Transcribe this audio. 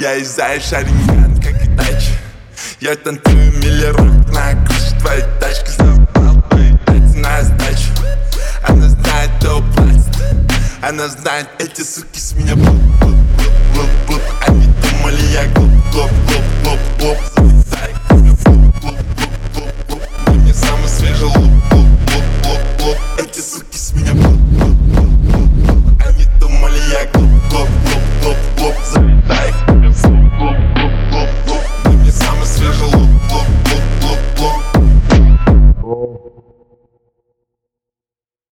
Я из шаринган, как и тачи. Я танцую миллион на крыше твоей тачки. Забрал твои тайцы на сдачу. Она знает, кто платит. Она знает, эти суки с меня блуп. Они думали, я глуп.